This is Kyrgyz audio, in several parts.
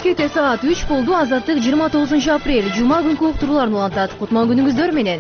Бишкекте саат 3 болду. Азаттык 29 апрель жума күнкү уктурууларын улантат. Кутман күнүңүздөр менен.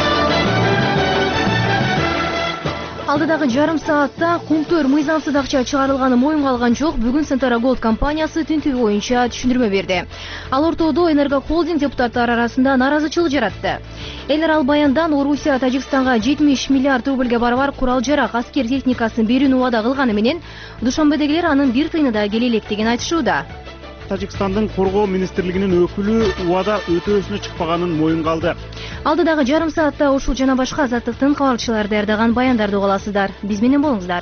Алдыдагы жарым саатта Кумтөр мыйзамсыз акча чыгарылганы моюнга алган жок. Бүгүн Сентара Голд компаниясы тинтүү боюнча түшүндүрмө берди. Ал ортодо Энерго холдинг депутаттары арасында наразычылык жаратты. Элер ал баяндан Орусия Тажикстанга 70 миллиард рубльге барабар курал-жарак, аскер техникасын берүүнү убада кылганы менен Душанбедегилер анын бир тыйыны да келе электигин айтышууда. Тажикстандын коргоо министрлигинин өкүлү убада өтөөсүнө чыкпаганын моюнга алды. Алдыдагы жарым саатта ушул жана башка азаттыктын кабарчылары даярдаган баяндарды уга аласыздар. Биз менен болуңуздар.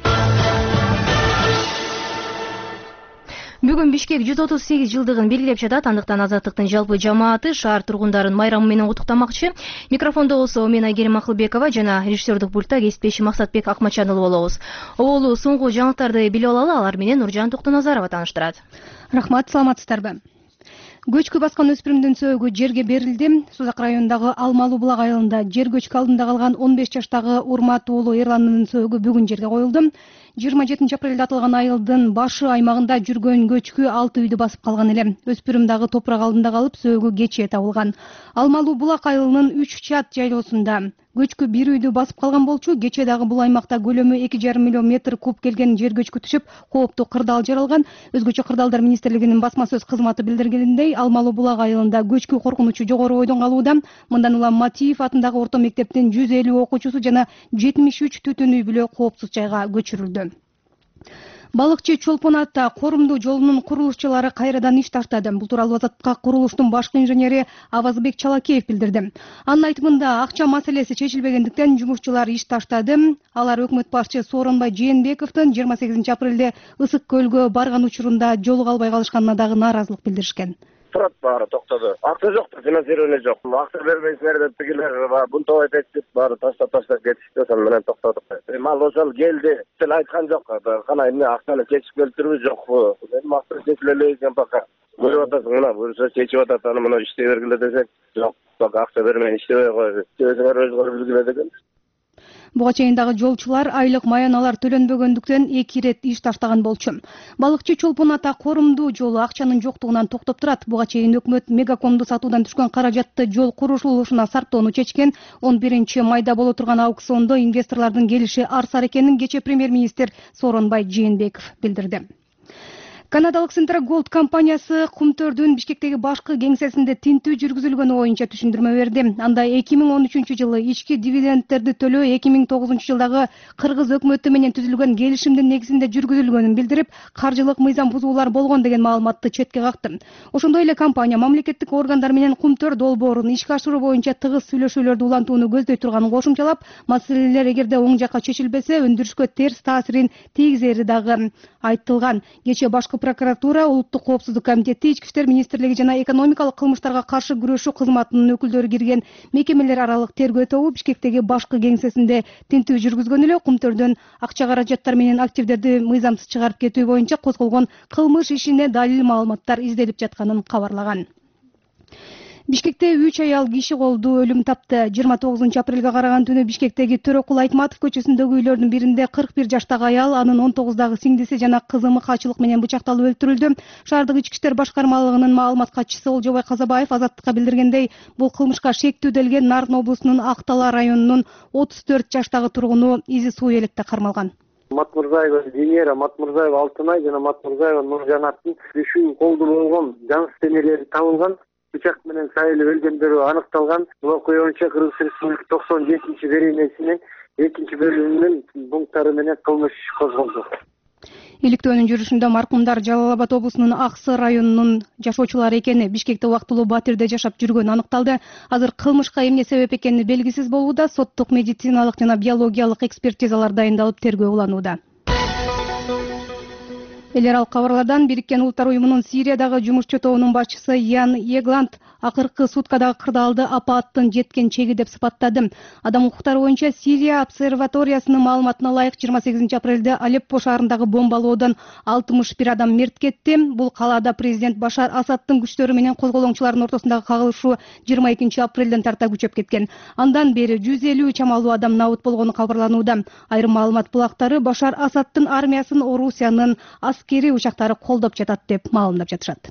Бүгүн Бишкек 138 жылдыгын белгилеп жатат. Андыктан азаттыктын жалпы жамааты шаар тургундарын майрамы менен куттуктамакчы. Микрофондо болсо мен Айгерим Акылбекова жана режиссердук пультта кесиптеши Максатбек Акмачанұлы болобуз. Оболу соңку жаңылыктарды билип алалы, алар менен Нуржан Токтоназарова тааныштырат. Рахмат, саламатсыздарбы? Көчкү баскан өспүрүмдүн сөөгү жерге берилди. Сузак районундагы Алмалуу булак айылында жер көчкү алдында калган 15 жаштагы Урмат уулу Эрландын сөөгү бүгүн жерге коюлду. 27 апрелде атылган айылдын башы аймагында жүргөн көчкү 6 үйдү басып калган эле. Өспүрүм дагы топурак алдында калып, сөөгү кечээ табылган. Алмалуу булак айылынын 3 чат жайлоосунда көчкү бир үйдү басып калган болчу. Кечээ дагы бул аймакта көлөмү 2,5 миллион метр куб келген жер көчкү түшүп, кооптуу кырдаал жаралган. Өзгөчө Кырдаалдар министрлигинин басма сөз кызматы билдиргендей, Алмалуу булак айылында көчкү коркунучу жогору бойдон калууда. Мындан улам Матиев атындагы орто мектептин 150 окуучусу жана 73 түтүн үй бүлө коопсуз жайга көчүрүлдү. Балыкчы Чолпон ата Корумдуу жолунун курулушчулары кайрадан иш таштады. Бул тууралуу Азаттыкка курулуштун башкы инженери Авазбек Чалакеев билдирди. Анын айтымында акча маселеси чечилбегендиктен жумушчулар иш таштады. Алар өкмөт башчы Сооронбай Жээнбековдун 28 апрелде Ысык көлгө барган учурунда жолуга албай калышканына дагы нааразылык билдиришкен. Турат баары токтоду. Акча жок, финансирование жок. Акча бербейсиңер деп тигилер бунтовать этип баары таштап кетишти, ошол менен токтодук. Мал ошол келди. Тил айткан жок. Кана эмне акчаны чечип келтирүү жокпу? Эми акча чечиле элек экен пока. Көрүп атасың, мына буюрса чечип атат, аны мына иштей бергиле десек, жок. Пока акча бермей иштебей кой. Өзүңөр билгиле деген. Буга чейин дагы жолчулар айлык маяналар төлөнбөгөндүктөн 2 ирет иш таштаган болчу. Балыкчы Чолпон ата Корумдуу жолу акчанын жоктугунан токтоп турат. Буга чейин өкмөт мегакомду сатуудан түшкөн каражатты жол курулушуна сарптоону чечкен. 11 майда боло турган аукциондо инвесторлордун келиши арсар экенин кечээ премьер-министр Сооронбай Жээнбеков билдирди. Канадалык Сентара Голд компаниясы Кумтөрдүн Бишкектеги башкы кеңсесинде тинтүү жүргүзүлгөнү боюнча түшүндүрмө берди. Анда 2013 жылы ички дивидендтерди төлөө 2009 жылдагы Кыргыз өкмөтү менен түзүлгөн келишимдин негизинде жүргүзүлгөнүн билдирип, каржылык мыйзам бузуулар болгон деген маалыматты четке какты. Ошондой эле компания мамлекеттик органдар менен Кумтөр долбоорун ишке ашыруу боюнча тыгыз сүйлөшүүлөрдү улантууну көздөй турганын кошумчалап, маселелер эгерде оң жакка чечилбесе, өндүрүшкө терс таасирин тийгизери дагы айтылган. Кечээ башкы прокуратура, Улуттук коопсуздук комитети, Ички иштер министрлиги жана экономикалык кылмыштарга каршы күрөшүү кызматынын өкүлдөрү кирген мекемелер аралык тергөө тобу Бишкектеги башкы кеңсесинде тинтүү жүргүзгөн эле. Кумтөрдөн акча каражаттар менен активдерди мыйзамсыз чыгарып кетүү боюнча козголгон кылмыш ишине далил маалыматтар изделип жатканын кабарлаган. Бишкекте 3 аял киши колду өлүм тапты. 29 апрелге караган түнү Бишкектеги Төрөкул Айтматов көчөсүндөгү үйлөрдүн биринде 41 жаштагы аял, анын 19 сиңдиси жана кызы мыкаачылык менен бычакталып өлтүрүлдү. Шаардык ички иштер башкармалыгынын маалымат катчысы Олжобай Казабаев Азаттыкка билдиргендей, бул кылмышка шектүү делген Нарын облусунун Актала районунун 34 жаштагы тургуну Изи Суу Электе кармалган. Матмурзаева Венера, Матмурзаева Алтынай жана Матмурзаева Нуржанаттын үшү колду болгон жансыз денелери табылган. Бычак менен сайылып өлгөндөрү аныкталган. Бул окуя боюнча Кыргыз Республикасы 97 беренесинин 2-бөлүмүнүн пункттары менен кылмыш козголду. Иликтөөнүн жүрүшүндө маркумдар Жалал Абад облусунун Аксы районунун жашоочулары экени, Бишкекте убактылуу батирде жашап жүргөнү аныкталды. Азыр кылмышка эмне себеп экени белгисиз болууда. Соттук, медициналык жана биологиялык экспертизалар дайындалып, тергөө уланууда. Элер ал кабарлардан Бириккен Улуттар уюмунун Сириядагы жумушчу тобунун башчысы Ян Егланд акыркы суткадагы кырдаалды апааттын жеткен чеги деп сыпаттады. Адам укуктары боюнча Сирия обсерваториясынын маалыматына ылайык 28 апрелде Алеппо шаарындагы бомбалоодон 61 адам мерт кетти. Бул калаада президент Башар Асадтын күчтөрү менен козголоңчулардын ортосундагы кагылышуу 22 апрелден тарта күчөп кеткен. Андан бери 150 чамалуу адам набыт болгону кабарланууда. Айрым маалымат булактары Башар Асадтын армиясын Орусиянын аскери учактары колдоп жатат деп маалымдап жатышат.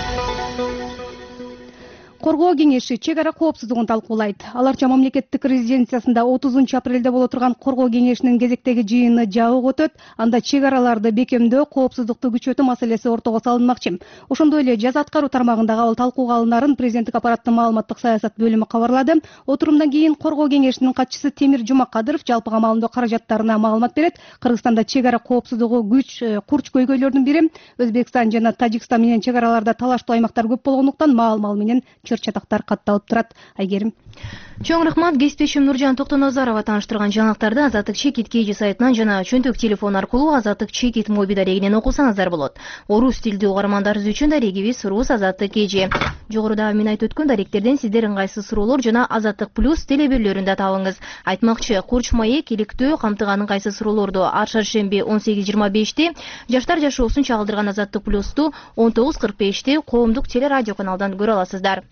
Коргоо кеңеши чек ара коопсуздугун талкуулайт. Аларча мамлекеттик резиденциясында 30 апрелде боло турган Коргоо кеңешинин кезектеги жыйыны жабык өтөт. Анда чек араларды бекемдөө, коопсуздукту күчөтүү маселеси ортого салынмакчы. Ошондой эле жаза аткаруу тармагында кабыл талкууга алынарын президенттик аппараттын маалыматтык саясат бөлүмү кабарлады. Отурумдан кийин Коргоо кеңешинин катчысы Темир Жумакадыров жалпыга маалымдоо каражаттарына маалымат берет. Кыргызстанда чек ара коопсуздугу курч көйгөйлөрдүн бири. Өзбекстан жана Тажикстан менен чек араларда талаштуу аймактар көп болгондуктан маал менен чатактар катталып турат. Айгерим. Чоң рахмат. Кесиптешим Нуржан Токтоназарова тааныштырган жаңылыктарды Азаттык Чекит KG сайтынан жана чөнтөк телефон аркылуу Азаттык Чекит моби дарегинен окусаңыздар болот. Орус тилдүү угармандарыбыз үчүн дарегибиз Рус Азаттык KG. Жогоруда мен айтып өткөн даректерден сиздер ыңгайсыз суроолор жана Азаттык Плюс телеберлөрүндө табыңыз. Айтмакчы, Курч маек иликтөө камтыган ыңгайсыз суроолорду ар шаршемби 18:25-те, жаштар жашоосун чагылдырган Азаттык Плюсту 19:45-те коомдук телерадио каналдан көрө аласыздар.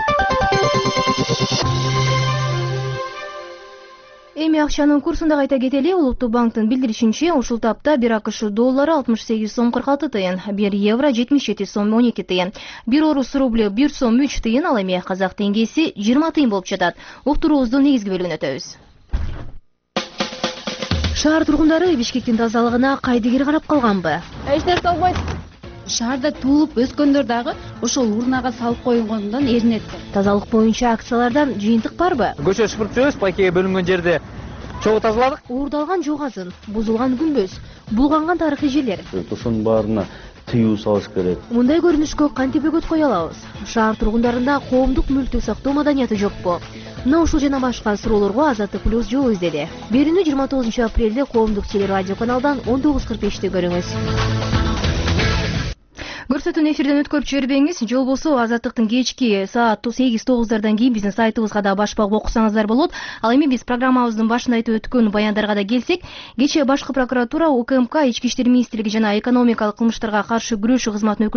Эми акчанын курсун да кайта кетели. Улуттук банктын билдиришинче, ушул тапта 1 АКШ доллары 68 сом 46 тыйын, 1 евро 77 сом 12 тыйын, 1 орус рубль 1 сом 3 тыйын, ал эми казак теңгеси 20 тыйын болуп жатат. Уктуруубуздун негизги бөлүгүнө өтөбүз. Шаар тургундары Бишкектин тазалыгына кайдыгер карап калганбы? Эч нерсе болбойт. Шаарда туулуп өскөндөр дагы ошол урнага салып койгондон эринет. Тазалык боюнча акциялардан жыйынтык барбы? Көчө шыпырып жүрөбүз, пакеге бөлүнгөн жерде чогуу тазаладык. Уурдалган жок азын, бузулган күмбөз, булганган тарыхый жерлер. Ошонун баарына тыюу салыш керек. Мындай көрүнүшкө кантип өгөт кое алабыз? Шаар тургундарында коомдук мүлктү сактоо маданияты жокпу? Мына ушул жана башка суроолорго Азаттык Плюс жооп издеди. Берүүнү 29 апрелде коомдук телерадио каналдан 19:45-те көрүңүз. Көрсөтүүнү эфирден өткөрүп жибербеңиз. Жол болсо Азаттыктын кечки саат 8-9 кийин биздин сайтыбызга да баш багып окусаңыздар болот. Ал эми биз программабыздын башында айтып өткөн баяндарга да келсек, кечээ башкы прокуратура, УКМК, Ички иштер министрлиги жана экономикалык кылмыштарга каршы күрөшүү кызматынын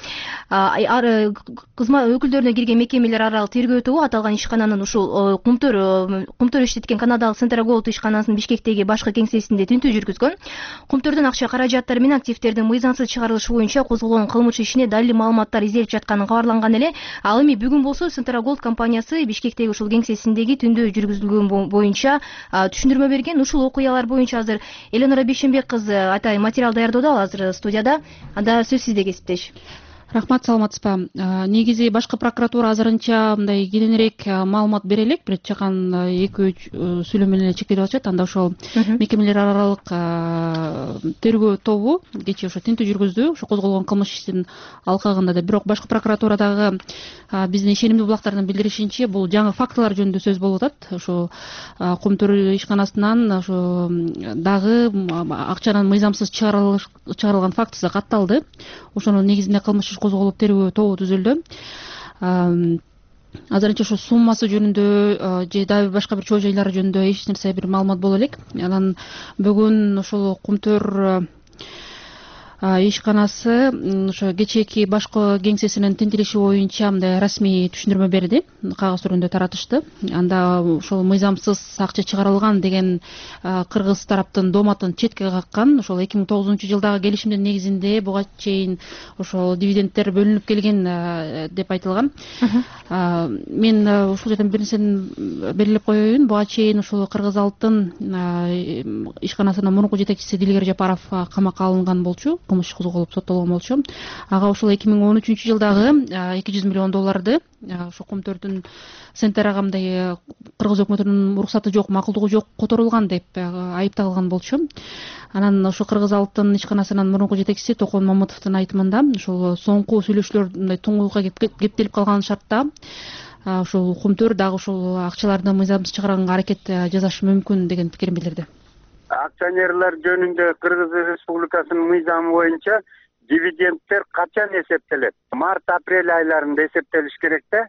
өкүлдөрүнө кирген мекемелер аралык тергөө тобу аталган ишкананын ушул кумтөр иштеткен Канадалык Центр Голд ишканасынын Бишкектеги башкы кеңсесинде тинтүү жүргүзгөн. Кумтөрдөн акча каражаттары менен активдердин мыйзамсыз чыгарылышы боюнча козголгон кылмыш ишине далил маалыматтар изделип жатканы кабарланган эле. Ал эми бүгүн болсо Центр Голд компаниясы Бишкектеги ушул кеңсесиндеги тинтүү жүргүзүлгөн боюнча түшүндүрмө берген. Ушул окуялар боюнча азыр Эленора Бейшенбек кызы атайын материал даярдоодо, ал азыр студияда. Анда сөз сизде, кесиптеш. Рахмат, саламатсызбы? Негизи башкы прокуратура азырынча мындай кененирээк маалымат бере элек, бир чакан 2-3 сүйлөм менен эле чектелип атышат. Анда ошол мекемелер аралык тергөө тобу кечээ ошо тинтүү жүргүздү, ошо козголгон кылмыш ишинин алкагында да. Бирок башкы прокуратурадагы биздин ишенимдүү булактардын билдиришинче, бул жаңы фактылар жөнүндө сөз болуп атат. Ошо кумтөр ишканасынан ошо дагы акчанын мыйзамсыз чыгарылган фактысы катталды. Ошонун негизинде кылмыш козголуп тергөө тобу түзүлдү. Азырынча ошо суммасы жөнүндө же дагы башка бир чоо жайлары жөнүндө эч нерсе бир маалымат боло элек. Анан бүгүн ошол кумтөр ишканасы ошо кечээки башкы кеңсесинин тинтилиши боюнча мындай расмий түшүндүрмө берди, кагаз түрүндө таратышты. Анда ошол мыйзамсыз акча чыгарылган деген кыргыз тараптын дооматын четке каккан. Ошол 2009 жылдагы келишимдин негизинде буга чейин ошол дивидендтер бөлүнүп келген деп айтылган. Мен ушул жерден бир нерсени белгилеп коеюн. Буга чейин ушул Кыргыз Алтын ишканасынын мурунку жетекчиси Дилгер Жапаров камакка алынган болчу, кылмыш козголуп соттолгон болчу. Ага ошол 2013 жылдагы 200 миллион долларды ошо кумтөрдүн Центрага мындай кыргыз өкмөтүнүн уруксаты жок, макулдугу жок которулган деп айыпталган болчу. Анан ошо Кыргыз Алтын ишканасынын мурунку жетекчиси Токон Мамытовдун айтымында ошол соңку сүйлөшүүлөр мындай туңгуюлга кептелип калган шартта ошол кумтөр дагы ошол акчаларды мыйзамсыз чыгарганга аракет жасашы мүмкүн деген пикирин билдирди. Акционерлер жөнүндө Кыргыз Республикасынын мыйзамы боюнча дивидендтер качан эсептелет? Март-апрель айларында эсептелиш керек да.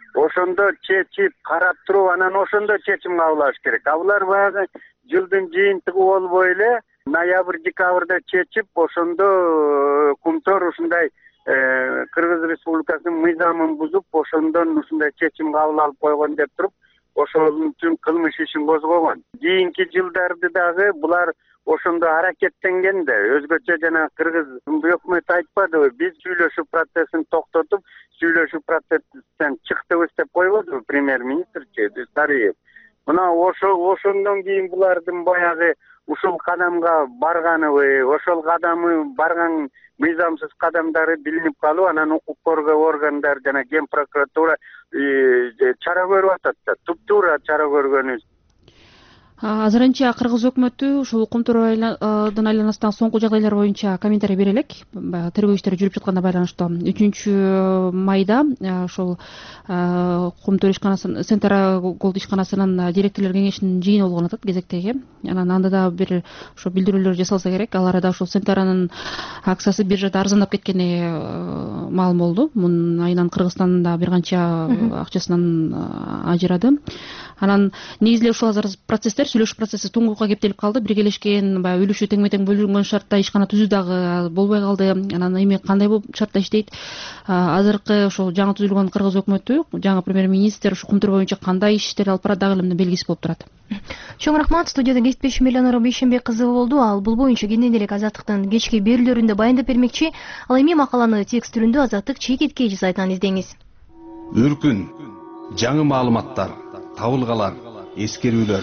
ошондо чечип карап туруп анан ошондо чечим кабыл алыш керек. Булар баягы жылдын жыйынтыгы болбой эле ноябрь декабрда чечип ошондо Кумтөр ушундай Кыргыз Республикасынын мыйзамын бузуп ошондон ушундай чечим кабыл алып койгон деп туруп ошол үчүн кылмыш ишин козгогон. Кийинки жылдарды дагы булар ошондо аракеттенген да өзгөчө жана Кыргыз өкмөтү айтпадыбы, биз сүйлөшүү процессин токтотуп, сүйлөшүү процессинден чыктыбыз деп койбодубу премьер-министрчи Сарыев. Мына ошондон кийин булардын баягы ушул кадамга барганыбы, ошол кадамы барган мыйзамсыз кадамдары билинип калып, анан укук коргоо органдары жана Ген прокуратура чара көрүп атат да, туптуура чара көргөнүбүз. Азырынча Кыргыз өкмөтү ушул Кумтөрдүн айланасындагы соңку жагдайлар боюнча комментарий бере элек. Тергөө иштери жүрүп жатканына байланыштуу 3 майда ошол Кумтөр ишканасынын Центра Голд ишканасынын директорлор кеңешинин жыйыны болгон атат кезектеги. Анан анда да бир ошо билдирүүлөр жасалса керек. Ал арада ошол Центранын акциясы биржада арзандап кеткени маалым болду. Мунун айынан Кыргызстанда бир канча акчасынан ажырады. Анан негизи эле ушул процесстер, сүйлөшүү процесси туңгукка кептелип калды. Биргелешкен баягы үлүшү тең-метең бөлүнгөн шартта ишкана түзүү дагы болбой калды. Анан эми кандай болуп шартта иштейт? Азыркы ошол жаңы түзүлгөн Кыргыз өкмөтү, жаңы премьер-министр ушу Кумтөр боюнча кандай иштер алып барат дагы эле белгисиз болуп турат. Чоң рахмат. Студияда кесиптешим Элеонора Бейшенбек кызы болду. Ал бул боюнча кенен элек Азаттыктын кечки берүүлөрүндө баяндап бермекчи. Ал эми макаланы текст түрүндө Азаттык чекиткей сайтынан издеңиз. Үркүн, жаңы маалыматтар, табылгалар, эскерүүлөр.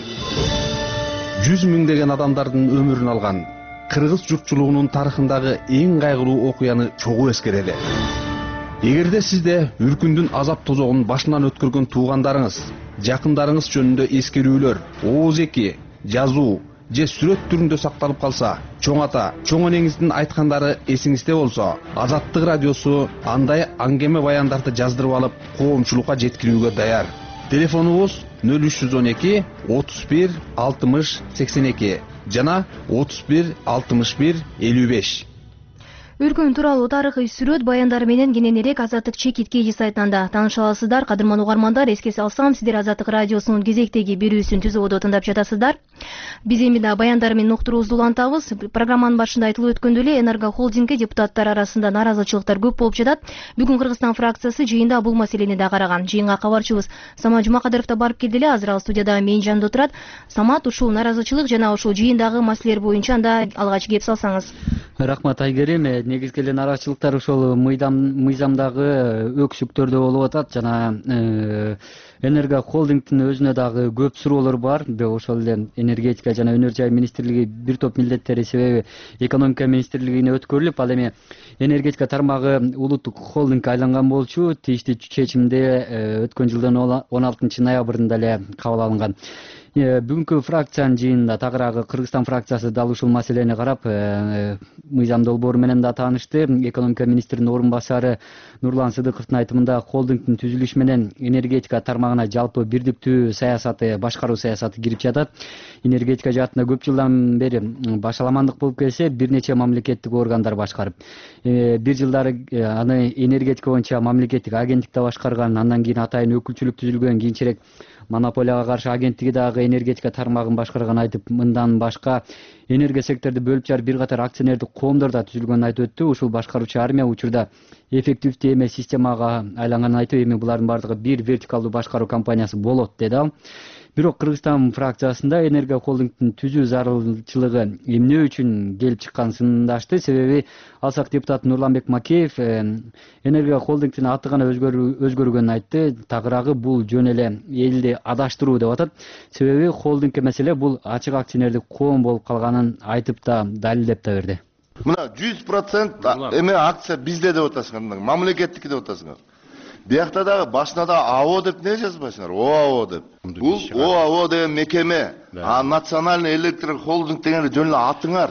100 миңдеген адамдардын өмүрүн алган Кыргыз журтчулугунун тарыхындагы эң кайгылуу окуяны чогуу эскерели. Эгерде сизде Үркүндүн азап тозогун башынан өткөргөн туугандарыңыз, жакындарыңыз жөнүндө эскерүүлөр, ооз-эки, жазуу же сүрөт түрүндө сакталып калса, чоң ата, чоң энеңиздин айткандары эсиңизде болсо, Азаттык радиосу андай аңгеме баяндарды жаздырып алып, коомчулукка жеткирүүгө даяр. Телефонубуз 0312 31 60 82 жана 31 61 55. Үркүн тууралуу тарыхый сүрөт баяндары менен кенен элек Азаттык чекиткей сайтында тааныша аласыздар. Кадырман угармандар, эске салсам, сиздер Азаттык радиосунун кезектеги берүүсүн түзүүдө тыңдап жатасыздар. Биз эми да баяндар менен уктуруубузду улантабыз. Программанын башында айтылып өткөндөй эле Энерго холдингге депутаттар арасында нааразычылыктар көп болуп жатат. Бүгүн Кыргызстан фракциясы жыйында бул маселени да караган. Жыйынга кабарчыбыз Самат Жумакадыров да барып келди эле. Азыр ал студияда менин жанымда турат. Самат, ушул нааразычылык жана ушул жыйындагы маселелер боюнча анда алгач кеп салсаңыз. Рахмат Айгерим. Негизги эле нааразычылыктар ошол мыйзамдагы өксүктөрдө болуп атат жана Энерго холдингдин өзүнө дагы көп суроолор бар. Ошол эле энергетика жана өнөр жай министрлиги бир топ милдеттери себеби экономика министрлигине өткөрүлүп, ал эми энергетика тармагы улуттук холдингге айланган болчу. Тийиштүү чечимде өткөн жылдын 16 ноябрында эле кабыл алынган. Бүгүнкү фракциянын жыйынында тагыраагы Кыргызстан фракциясы дал ушул маселени карап, мыйзам долбоору менен да таанышты. Экономика министринин орун басары Нурлан Сыдыковдун айтымында холдингдин түзүлүшү менен энергетика тармагына жалпы бирдиктүү саясаты, башкаруу саясаты кирип жатат. Энергетика жаатында көп жылдан бери башаламандык болуп келсе, бир нече мамлекеттик органдар башкарып, бир жылдары аны энергетика боюнча мамлекеттик агенттикте башкарган, андан кийин атайын өкүлчүлүк түзүлгөн, кийинчерээк монополияга каршы агенттиги дагы энергетика тармагын башкарган айтып, мындан башка энергия секторду бөлүп жарып бир катар акционердик коомдор да түзүлгөнүн айтып өттү. Ушул башкаруучу армия учурда эффективдүү эмес системага айланганын айтып, эми булардын бардыгы бир вертикалдуу башкаруу компаниясы болот деди ал. Бирок Кыргызстан фракциясында Энерго холдингдин түзүү зарылчылыгы эмне үчүн келип чыкканын сындашты. Себеби алсак депутат Нурланбек Макеев Энерго холдингдин аты гана өзгөргөнүн айтты. Тагыраагы бул жөн эле элди адаштыруу деп атат. Себеби холдингке маселе бул ачык акционердик коом болуп калганын айтып да далилдеп да берди. Мына 100% эме акция бизде деп атасыңар, мамлекеттики деп атасыңар. Биякта дагы башына да АО деп не жазбайсыңар? ОАО деп. Бул ОАО деген мекеме, национальный электр холдинг деген жөн эле атыңар.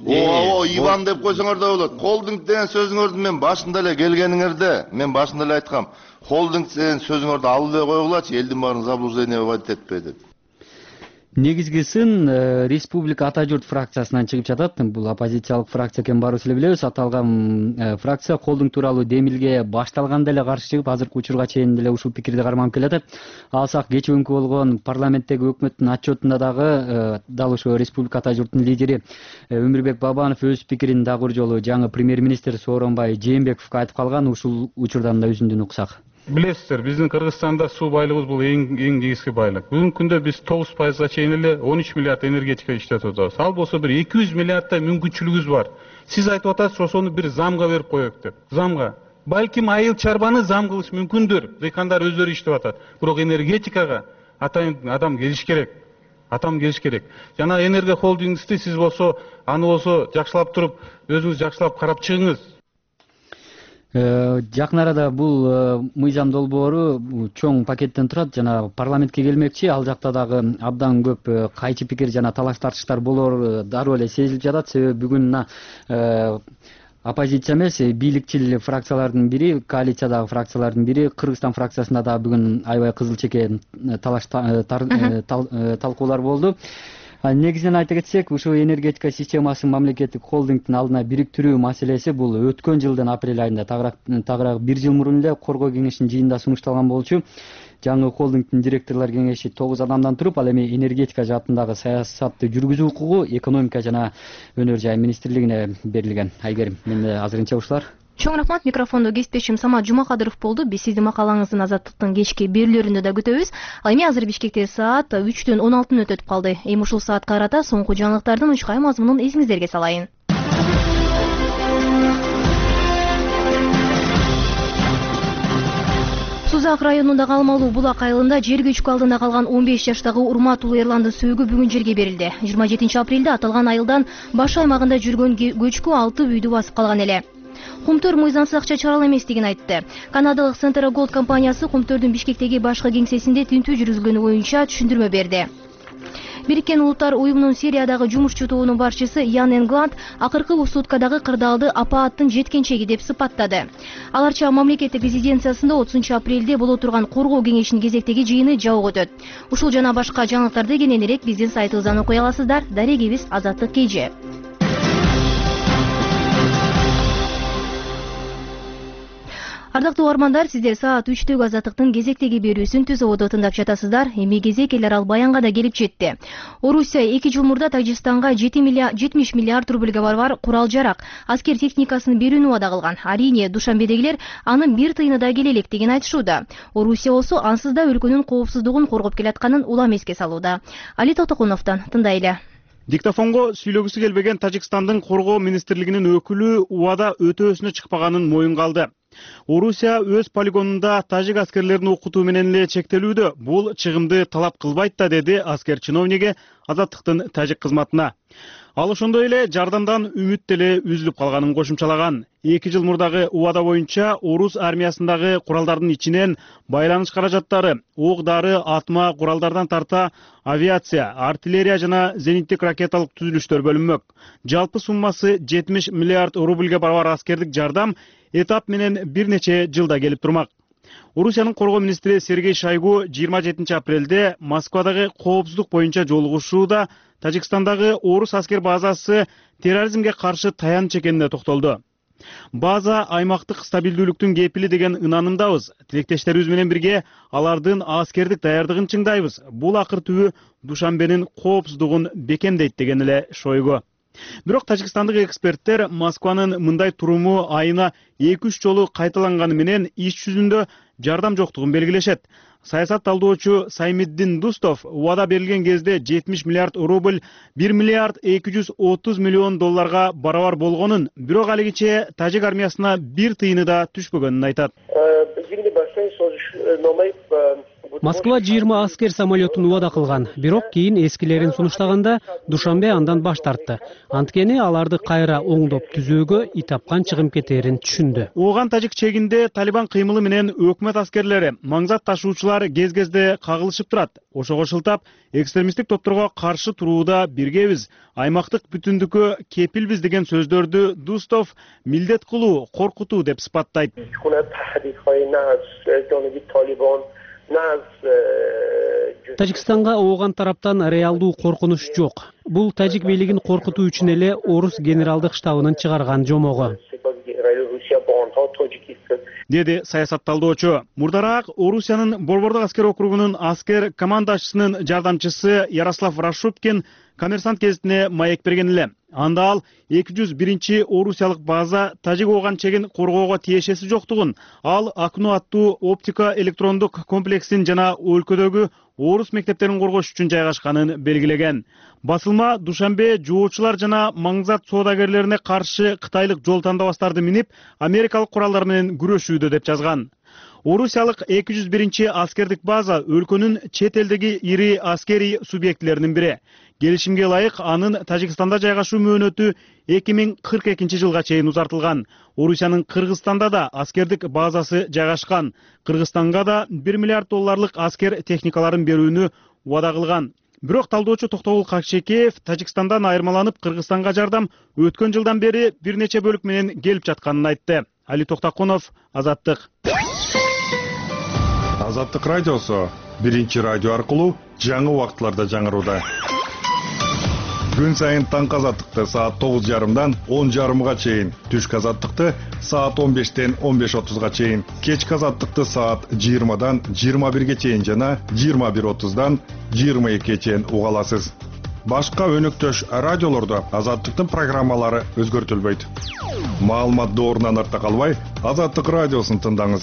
ОАО Иван деп койсоңор да болот. Холдинг деген сөзүңөрдү мен башында эле келгениңерде, мен башында эле айткам. Холдинг деген сөзүңөрдү албай койгулачы, элдин баарын заблуждение вводить этпей деп. негизгисин республика ата журт фракциясынан чыгып жатат. Бул оппозициялык фракция экенин баарыбыз эле билебиз. Аталган фракция колдуң тууралуу демилге башталганда эле каршы чыгып, азыркы учурга чейин деле ушул пикирди карманып келатат. Алсак кечээ күнкү болгон парламенттеги өкмөттүн отчетунда дагы дал ошо республика ата журтунун лидери Өмүрбек Бабанов өз пикирин дагы бир жолу жаңы премьер-министр Сооронбай Жээнбековго айтып калган. Ушул учурдан да үзүндүн уксак. Билесиздер, биздин Кыргызстанда суу байлыгыбыз бул эң негизги байлык. Бүгүнкү күндө биз 9%га чейин эле 13 миллиард энергетика иштетип атабыз. Ал болсо бир 200 миллиардтай мүмкүнчүлүгүбүз бар. Сиз айтып атасыз, ошону бир замга берип коёк деп. Замга. Балким айыл чарбаны зам кылыш мүмкүндүр. Дыйкандар өздөрү иштеп атат. Бирок энергетикага адам келиш керек. Жана энергия холдингди сиз болсо, аны болсо жакшылап туруп, өзүңүз жакшылап карап чыгыңыз. Жакын арада бул мыйзам долбоору чоң пакеттен турат жана парламентке келмекчи. Ал жакта дагы абдан көп кайчы пикир жана талаш тартыштар болор дароо эле сезилип жатат. Себеби бүгүн оппозиция эмес, бийликчил фракциялардын бири, коалициядагы фракциялардын бири, Кыргызстан фракциясында да бүгүн аябай кызыл чеке талаш талкуулар болду. Негизинен айта кетсек, ушул энергетика системасын мамлекеттик холдингдин алдына бириктирүү маселеси бул өткөн жылдын апрель айында тагыраак бир жыл мурун эле Коргоо кеңешинин жыйынында сунушталган болчу. Жаңы холдингдин директорлор кеңеши 9 адамдан туруп, ал эми энергетика жаатындагы саясатты жүргүзүү укугу экономика жана өнөр жай министрлигине берилген. Айгерим, менде азырынча ушулар. Чоң рахмат. Микрофондо кесиптешим Самат Жумакадыров болду. Биз сиздин макалаңыздын Азаттыктын кечки берүүлөрүндө да күтөбүз. Ал эми азыр Бишкекте саат 3-төн 16 өтүп калды. Эми ушул саатка карата соңку жаңылыктардын учкай мазмунун эсиңиздерге салайын. Сузак районундагы Алмалуу Булак айылында жер көчкү алдында калган 15 жаштагы Урмат уулу Эрландын сөөгү бүгүн жерге берилди. 27 апрелде аталган айылдан баш аймагында жүргөн көчкү 6 үйдү басып калган эле. Кумтөр мыйзамсыз акча чыгара эместигин айтты. Канадалык Centera Gold компаниясы Кумтөрдүн Бишкектеги башкы кеңсесинде тинтүү жүргүзүлгөнү боюнча түшүндүрмө берди. Бириккен Улуттар уюмунун Сириядагы жумушчу тобунун башчысы Ян Энгланд акыркы суткадагы кырдаалды апааттын жеткенчеги деп сыпаттады. Аларча мамлекеттик резиденциясында 30 апрелде боло турган Коргоо кеңешинин кезектеги жыйыны жабык өтөт. Ушул жана башка жаңылыктарды кененирээк биздин сайтыбыздан окуй аласыздар. Дарегибиз Азаттык KG. Ардактуу угармандар, сиздер саат 3-төгү Азаттыктын кезектеги берүүсүн түз ободо тыңдап жатасыздар. Эми кезек элер ал баянга да келип жетти. Орусия 2 жыл мурда Тажикстанга 70 миллиард рубльга барабар курал-жарак, аскер техникасын берүүнү убада кылган. Арине Душанбедегилер анын бир тыйыны да келе электигин айтышууда. Орусия болсо ансыз да өлкөнүн коопсуздугун коргоп келатканын улам эске салууда. Али Токтокуновдон тыңдайлы. Диктофонго сүйлөгүсү келбеген Тажикстандын Коргоо министрлигинин өкүлү убада өтөөсүнө чыкпаганын моюнга алды. Орусия өз полигонунда тажик аскерлерин окутуу менен эле чектелүүдө. Бул чыгымды талап кылбайт да, деди аскер чиновниги Азаттыктын тажик кызматына. Ал ошондой эле жардамдан үмүт деле үзүлүп калганын кошумчалаган. 2 жыл мурдагы убада боюнча орус армиясындагы куралдардын ичинен байланыш каражаттары, ок-дары, атма куралдардан тарта авиация, артиллерия жана зениттик ракеталык түзүлүштөр бөлүнмөк. Жалпы суммасы 70 миллиард рубльга барабар аскердик жардам этап менен бир нече жылда келип турмак. Орусиянын коргоо министри Сергей Шойгу 27 апрелде Москвадагы коопсуздук боюнча жолугушууда Тажикстандагы орус аскер базасы терроризмге каршы таяныч экенине токтолду. База аймактык стабилдүүлүктүн кепили деген ынанымдабыз. Тилектештерибиз менен бирге алардын аскердик даярдыгын чыңдайбыз. Бул акыр түбү Душанбенин коопсуздугун бекемдейт деген эле Шойгу. Бирок тажикстандык эксперттер Москванын мындай туруму айына 2-3 жолу кайталанганы менен иш жүзүндө жардам жоктугун белгилешет. Саясат талдоочу Саймиддин Дустов убада берилген кезде 70 миллиард рубль 1 миллиард 230 миллион долларга барабар болгонун, бирок алигиче тажик армиясына бир тыйыны да түшпөгөнүн айтат. Москва 20 аскер самолетун убада кылган, бирок кийин эскилерин сунуштаганда Душанбе андан баш тартты. Анткени аларды кайра оңдоп түзөөгө ий тапкан чыгым кетерин түшүндү. Ооган тажик чегинде Талибан кыймылы менен өкмөт аскерлери, маңзат ташуучулар кез-кезде кагылышып турат. Ошого шылтап, экстремисттик топторго каршы турууда биргебиз, аймактык бүтүндүккө кепилбиз деген сөздөрдү Дустов милдет кылуу, коркутуу деп сыпаттайт. Тажикстанга ооган тараптан реалдуу коркунуч жок. Бул тажик бийлигин коркутуу үчүн эле орус генералдык штабынын чыгарган жомогу, деди саясатталдоочу. Мурдараак Орусиянын Борбордук аскер округунун аскер командачысынын жардамчысы Ярослав Рашупкин Коммерсант гезитине маек берген эле. Анда ал 201 орусиялык база тажик ооган чегин коргоого тиешеси жоктугун, ал Акну аттуу оптика электрондук комплексин жана өлкөдөгү орус мектептерин коргош үчүн жайгашканын белгилеген. Басылма Душанбе жоочулар жана маңзат соодагерлерине каршы кытайлык жол тандабастарды минип, америкалык куралдар менен күрөшүүдө деп жазган. Орусиялык 201 аскердик база өлкөнүн чет элдеги ири аскерий субъектилеринин бири. Келишимге ылайык анын Тажикстанда жайгашуу мөөнөтү 2042 жылга чейин узартылган. Орусиянын Кыргызстанда да аскердик базасы жайгашкан. Кыргызстанга да $1 миллиард аскер техникаларын берүүнү убада кылган. Бирок талдоочу Токтогул Какчекеев Тажикстандан айырмаланып Кыргызстанга жардам өткөн жылдан бери бир нече бөлүк менен келип жатканын айтты. Али Токтакунов, Азаттык. Азаттык радиосу биринчи радио аркылуу жаңы убакытларда жаңырууда. Күн сайын таңкы азаттыкты саат 9:30дан 10:30га чейин, түшкү азаттыкты саат 15-тен 15:30га чейин, кечки азаттыкты саат 20-дан 21-ге чейин жана 21:30-дан 22-ге чейин уга аласыз. Башка өнөктөш радиолордо азаттыктын программалары өзгөртүлбөйт. Маалыматты орунан артта калбай, Азаттык радиосун тыңдаңыз.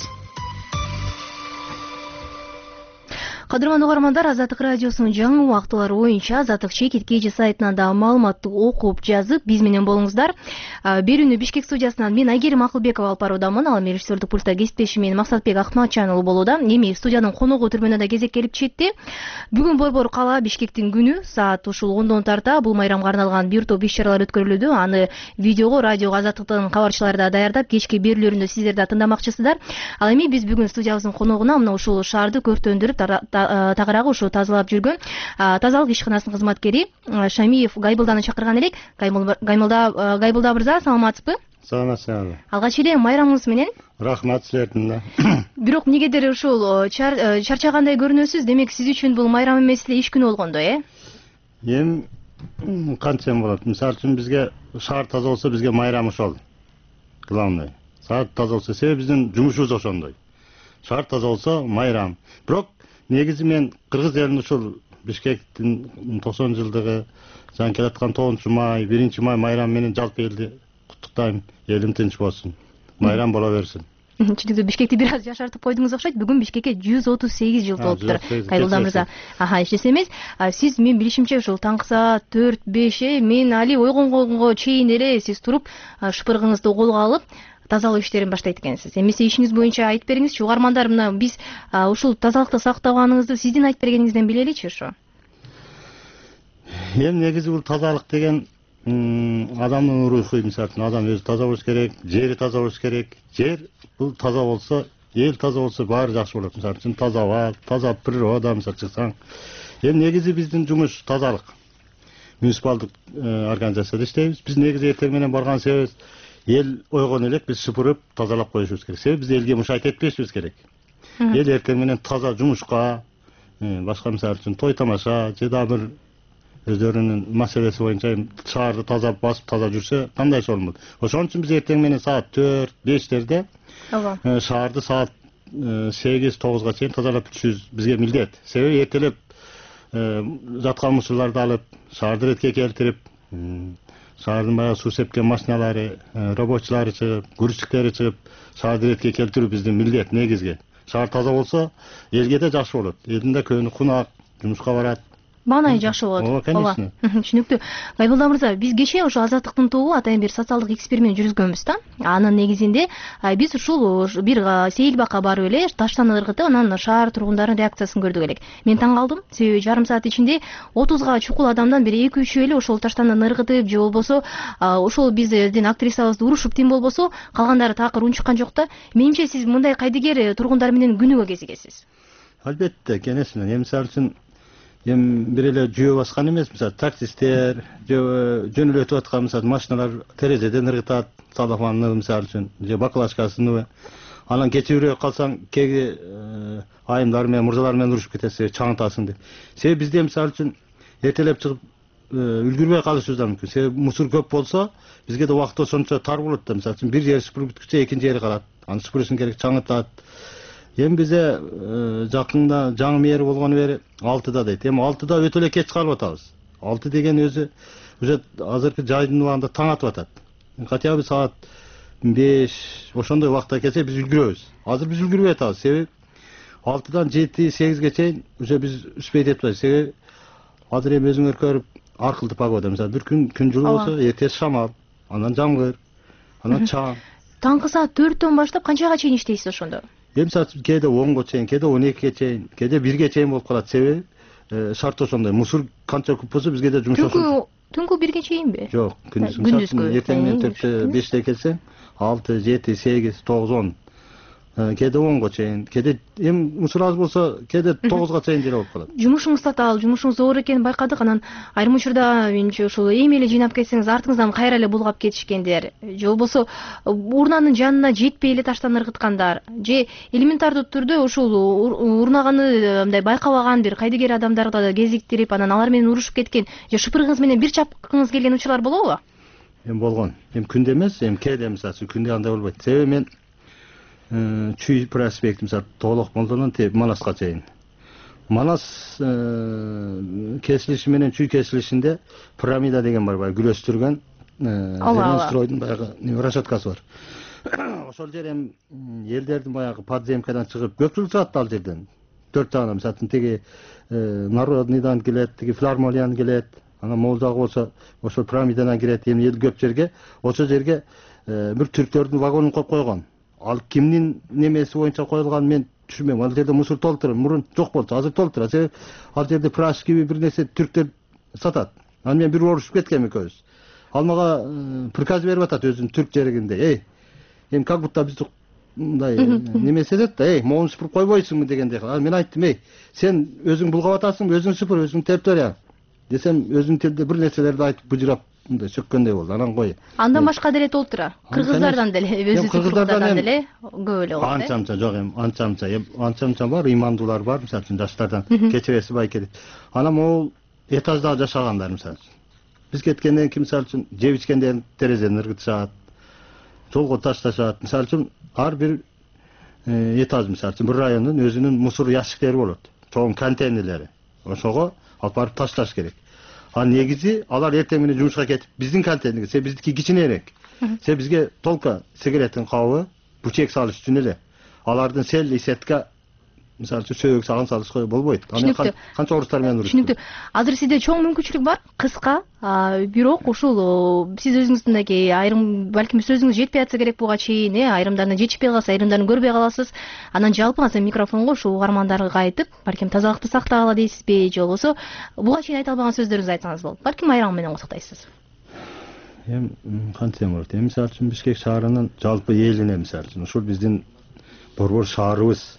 Кадырман угармандар, Азаттык радиосунун жаңы убактылары боюнча Азаттык чекит KG сайтынан да маалыматты окуп жазып биз менен болуңуздар. Берүүнү Бишкек студиясынан мен Айгерим Акылбекова алып баруудамын. Ал эми режиссердик пультта кесиптешим мен Максатбек Акматжан уулу болууда. Эми студиянын коногу түрмөнө да кезек келип жетти. Бүгүн Борбор кала Бишкектин күнү саат ушул 10дон тарта бул майрамга арналган бир топ иш-чаралар өткөрүлүүдө. Аны видеого радиого Азаттыктын кабарчылары да даярдап, кечки берүүлөрүндө сиздер да тыңдамакчысыздар. Ал эми биз бүгүн студиябыздын коногуна мына ушул шаарды көрктөндүрүп тагыраагы ушу тазалап жүргөн тазалык ишканасынын кызматкери Шамиев Гайбылданы чакырган элек. Гайбылда мырза, саламатсызбы? Саламатсызбы. Алгач эле майрамыңыз менен. Рахмат силердин да. Бирок эмнегедир ушул чарчагандай көрүнөсүз. Демек сиз үчүн бул майрам эмес эле иш күнү болгондой, Эми кантсем болот? Мисалы үчүн бизге шаар таза болсо бизге майрам ошол. Главный. Шаар таза болсо себеби биздин жумушубуз ошондой. Шаар таза болсо майрам. Бирок негизи мен кыргыз элинин ушул Бишкектин 90 жылдыгы жаңы келаткан 9-май, 1-май майрам менен жалпы элди куттуктайм. Элим тынч болсун. Майрам боло берсин. Чындыгында Бишкекти бир аз жашартып койдуңуз окшойт. Бүгүн Бишкекке 138 жыл толуптур. Гайбылда мырза. Эчтеси эмес. Сиз мен билишимче ушул таңкы саат 4-5 мен али ойгонгонго чейин эле сиз туруп шыпыргыңызды колго алып тазалоо иштерин баштайт экенсиз. Эмесе ишиңиз боюнча айтып бериңизчи. Угармандар мына биз ушул тазалыкты сактаганыңызды сиздин айтып бергениңизден билеличи ушу. Эми негизи бул тазалык деген адамдын руху, мисалы үчүн адам өзү таза болуш керек, жери таза болуш керек. Жер бул таза болсо, эл таза болсо баары жакшы болот. Мисалы үчүн таза аба, таза природа мисалы чыксаң. Эми негизи биздин жумуш тазалык. Муниципалдык организацияда иштейбиз. Биз негизи эртең менен барган себебибиз эл ойгон элек биз шыпырып тазалап коюшубуз керек. Себеби биз элге мушайт этпешибиз керек. Эл эртең менен таза жумушка, башка мисалы үчүн той тамаша же да бир өздөрүнүн маселеси боюнча шаарды таза басып таза жүрсө кандай болмок. Ошон үчүн биз эртең менен саат 4-5терде шаарды саат 8-9га чейин тазалап жүрүшүбүз бизге милдет. Себеби эртелеп жаткан мусуларды алып шаарды ретке келтирип, шаардын баягы суу сепкен машиналары, рабочулары чыгып, грузчиктери чыгып, шаарды ретке келтирүү биздин милдет негизги. Шаар таза болсо элге да жакшы болот. Элдин да көбүнө кунак, жумушка барат. Маанайы жакшы болот. Ооба, конечно. Түшүнүктүү. Гайбылда мырза, биз кечээ ошо Азаттыктын тобу атайын бир социалдык эксперимент жүргүзгөнбүз да. Анын негизинде биз ушул бир сейил бакка барып эле таштан ыргытып, анан шаар тургундарынын реакциясын көрдүк элек. Мен таң калдым. Себеби жарым саат ичинде 30га чукул адамдан бир 2-3 эле ошол таштандан ыргытып же болбосо ошол биздин актрисабызды урушуп тим болбосо, калгандары такыр унчуккан жок да. Менимче сиз мындай кайдыгер тургундар менен күнүгө кезигесиз. Албетте, кенесимен. Мисалы үчүн бир эле жөө баскан эмес, мисалы таксисттер, жөнөлөтүп аткан мисалы машиналар терезеден ыргытат, салафанны мисалы үчүн, же баклажкасын. анан кечирөөк калсаң кээде айымдар менен мырзалар менен урушуп кетесиң, чаңытасың деп. Себеби бизде мисалы үчүн эртелеп чыгып үлгүрбөй калышыбыз да мүмкүн. Себеби мусор көп болсо бизге да убакыт ошончо тар болот да. Мисалы үчүн бир жери сыпырып бүткүчө экинчи жери калат. Аны сыпырышың керек, чаңытат. Эми бизе жакында жаңы мэр болгону бери 6-да дейт. Эми 6-да өтө эле кеч калып атабыз. 6 деген өзү уже азыркы жайдын убагында таң атып атат. Хотя бы саат 5 ошондой убакытта келсе биз үлгүрөбүз. Азыр биз үлгүрбөй атабыз. Себеби 6-дан 7-8ге чейин уже биз үспөйт атпайбыз. Себеби азыр эми өзүңөр көрүп аркылды погода. Мисалы бир күн жылуу болсо, эртеси шамал, анан жамгыр, анан чаң. Таңкы саат 4-төн баштап канчага чейин иштейсиз ошондо? Эми кээде 10го чейин, кээде 12ге чейин, кээде 1ге чейин болуп калат. Себеби шарт ошондой. Мусор канча көп болсо бизге да жумуш ошондой. Түнкү 1ге чейинби? Жок, күндүзгү. Эртең менен 4-тө 5те келсең, 6, 7, 8, 9, 10. Кээде 10го чейин, кээде эми мусор аз болсо, кээде 9га чейин деле болуп калат. Жумушуңуз татаал, жумушуңуз оор экенин байкадык. Анан айрым учурда менче ушул эми эле жыйнап кетсеңиз, артыңыздан кайра эле булгап кетишкендер, же болбосо урнанын жанына жетпей эле таштан ыргыткандар, же элементардуу түрдө ушул урнаганы мындай байкабаган бир кайдыгер адамдарды кезиктирип, анан алар менен урушуп кеткен, же шыпыргыңыз менен бир чапкыңыз келген учурлар болобу? Эми болгон. Эми күндө эмес, эми кээде мисалы күндө андай болбойт. Себеби мен Чүй проспект мисалы толук Молдонон теп Манаска чейин. Манас кесилиши менен Чүй кесилишинде пирамида деген бар, баягы күлөстүргөн стройдун баягы расчеткасы бар. Ошол жер эми элдердин баягы подземкадан чыгып көпчүлүк турат ал жерден. 4 тагына мисалы тиги Народныйдан келет, тиги Филармониядан келет, анан могул жагы болсо ошол пирамидадан кирет. Эми эл көп жерге, ошол жерге бир түрктөрдүн вагонун коюп койгон. Ал кимдин немеси боюнча коюлган мен түшүнбөйм. Ал жерде мусор толтуруп, мурун жок болчу, азыр толтурат. Себеби ал жерде праш gibi бир нерсе түрктөр сатат. Анан мен бир урушуп кеткем экөөбүз. Ал мага приказ берип атат өзүнүн түрк жеригинде. Эми как будто бизди мындай немесе этет да, могуну сыпырып койбойсуңбу дегендей. Мен айттым, сен өзүң булгап атасыңбы, өзүң сыпыр, өзүң тептеп бер десем, өзүнүн тилинде бир нерселерди айтып бужурап мындай сөккөндөй болду. Анан кой. Андан башка деле толтура. Кыргыздардан деле, өзү кыргыздардан деле көп эле болот. Анча жок эми, анча бар, ыймандуулар бар, мисалы үчүн жаштардан кечиреси байкелет. Анан могул этажда жашагандар мисалы. Биз кеткенден кийин мисалы үчүн жеп ичкендерин терезеден ыргытышат, жолго ташташат. Мисалы үчүн ар бир этаж мисалы үчүн бир райондун өзүнүн мусор ящиктери болот, чоң контейнерлери. Ошого алып барып ташташ керек. А негизи алар эртең менен жумушка кетип, биздин контейнерге, себеби биздики кичинерээк. Себеби бизге толка сигареттин кабы, бучек салыш үчүн эле. Алардын сел сетка мисалы үчүн сөөгө салган салышка болбойт. Аны канча орустар менен урушат. Түшүнүктүү. Азыр сизде чоң мүмкүнчүлүк бар, кыска, бирок ушул сиз өзүңүздүнки айрым балким сөзүңүз жетпей атса керек буга чейин, айрымдарына жетишпей калса, айрымдарын көрбөй каласыз. Анан жалпы микрофонго ушул угармандарга айтып, балким тазалыкты сактагыла дейсизби, же болбосо буга чейин айта албаган сөздөрүңүздү айтсаңыз болот. Балким айрым менен кошуктайсыз. Эми кантсем болот. Эми мисалы үчүн Бишкек шаарынын жалпы элине мисалы үчүн ушул биздин борбор шаарыбыз,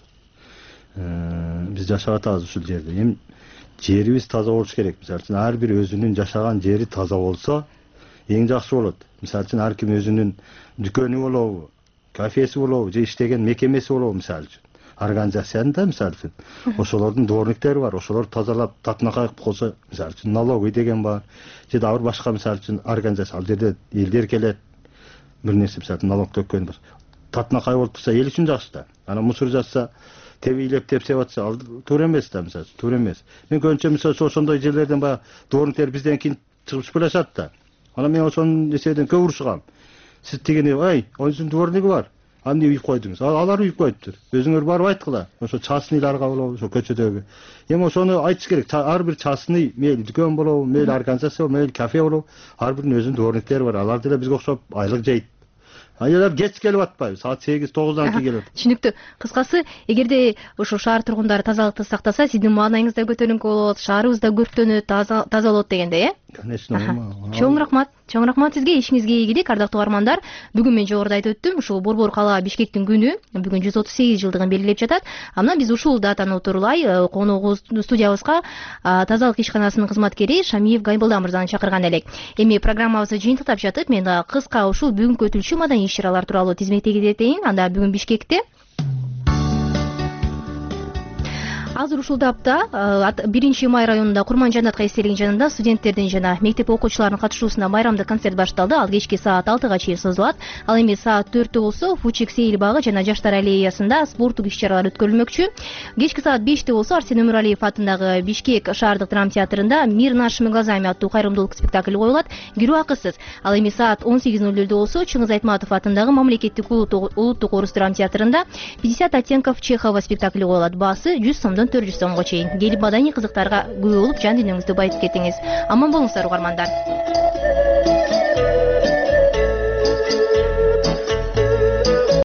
биз жашап атабыз ушул жерде. Эми жерибиз таза болуш керек. Мисалы үчүн ар бир өзүнүн жашаган жери таза болсо, эң жакшы болот. Мисалы үчүн ар ким өзүнүн дүкөнү болобу, кафеси болобу, же иштеген мекемеси болобу мисалы үчүн. Организациянда мисалы үчүн ошолордун дворниктери бар, ошолор тазалап татынакай болсо, мисалы үчүн налоговый деген бар, же дагы бир башка мисалы үчүн организация, ал жерде элдер келет, бир нерсе мисалы үчүн налог төккөн бар. Татынакай болуп турса эл үчүн жакшы да. Анан мусор жатса, тебийлеп тепсеп атса, ал туура эмес да, мисалы, туура эмес. Мен көбүнчө мисалы ошондой жерлерден баягы дворниктер бизден кийин чыгып сүйлөшөт да. Анан мен ошонун эсебинен көп урушкам. Сиз тигини, онусунун дворниги бар. Аны үйүп койдуңуз. Алар үйүп коюптур. Өзүңөр барып айткыла. Ошо частныйларга болобу, ошо көчөдөгү. Эми ошону айтыш керек. Ар бир частный, мейли дүкөн болобу, мейли организация болобу, мейли кафе болобу, ар биринин өзүнүн дворниктери бар. Алар деле бизге окшоп айлык жейт. Алар кеч келип атпайбы? Саат 8-9дан кийин келет. Түшүнүктүү. Кыскасы, эгерде ошо шаар тургундары тазалыкты сактаса, сиздин маанайыңыз да көтөрүңкү болот, шаарыбыз да көрктөнөт, таза болот дегендей, Конечно. Чоң рахмат сизге, ишиңизге ийгилик. Ардактуу угармандар, бүгүн мен жогоруда айтып өттүм, ушул Борбор кала Бишкектин күнү бүгүн 138 жылдыгын белгилеп жатат. Анан биз ушул датаны утурлай коногубуз студиябызга тазалык ишканасынын кызматкери Шамиев Гайбулда мырзаны чакырган элек. Эми программабызды жыйынтыктап жатып, мен кыска ушул бүгүнкү өтүлчү маданий иш чаралар тууралуу тизмектеги кетейин. Анда бүгүн Бишкекте азыр ушул тапта 1 май районунда Курман-Жанатка эстелигин жанында студенттердин жана мектеп окуучуларынын катышуусунда майрамдык концерт башталды. Ал кечки саат 6-га чейин созулат. Ал эми саат 4-тө болсо Фучик сейил багы жана Жаштар аллеясында спорттук иш-чаралар өткөрүлмөкчү. Кечки саат 5-те болсо Арсен Өмүралиев атындагы Бишкек шаардык драма театрында «Мир нашими глазами» аттуу кайрымдуулук спектакль коюлат. Кирүү акысыз. Ал эми саат 18:00 болсо Чыңгыз Айтматов атындагы Мамлекеттик улуттук орус драма театрында 50 оттенков Чехова спектакли коюлат. Баасы 100 сомдон 400 сомго чейин. Келип маданий кызыктарга күбө болуп жан дүйнөңүздү байытып кетиңиз. Аман болуңуздар угармандар.